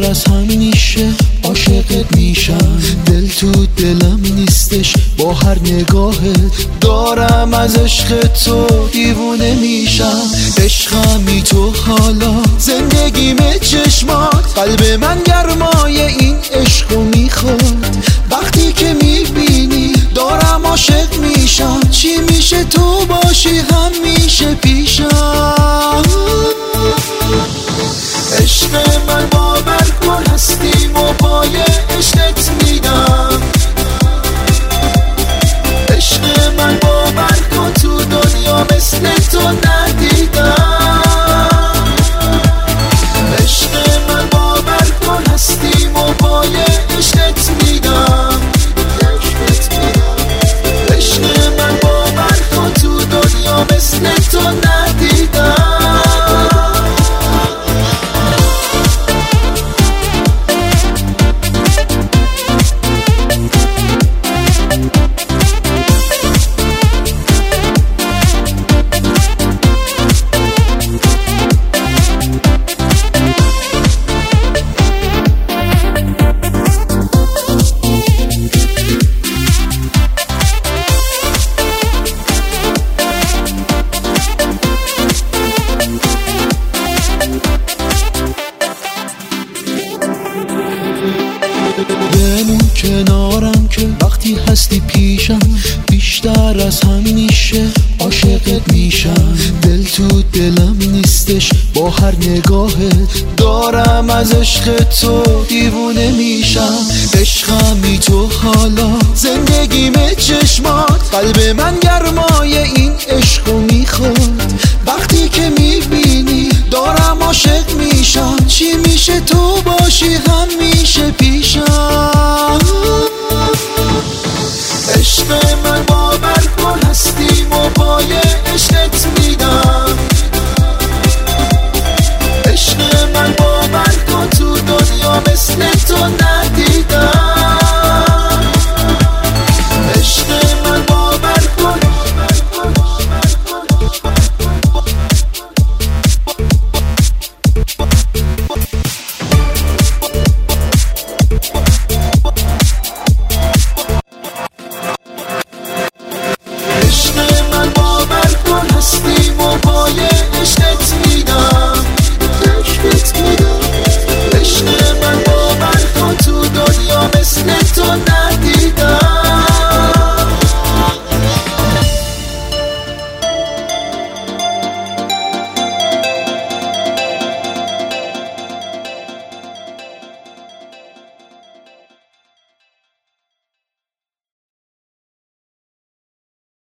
از همیشه عاشقت میشم، دل تو دلم نیستش با هر نگاهت، دارم از عشق تو دیوونه میشم. عشقمی تو حالا زندگیم چشمات، قلب من گرمای این عشقو میخواد. وقتی که میبینی دارم عاشق میشم، چی میشه تو باشی همیشه پیشم. عشق من باور کن هستیم و پای عشقت میدم. عشق من باور کن تو دنیا مثل تو ندیدم. عشق من باور کن هستیم و پای عشقت میدم. عشق من باور کن تو دنیا مثل تو ندیدم. بمون کنارم که وقتی هستی پیشم، بیشتر از همیشه عاشقت میشم. دل تو دلم نیستش با هر نگاهت، دارم از عشق تو دیوونه میشم. عشقمی تو حالا زندگیم چشمات، قلب من گرمای این عشقو میخواد. وقتی که میبینی دارم عاشق میشم، چی میشه تو باشی همیشه پیشم. عشق من باور کن هستیم و پای عشقت میدم. عشق من باور کن تو دنیا مثل تو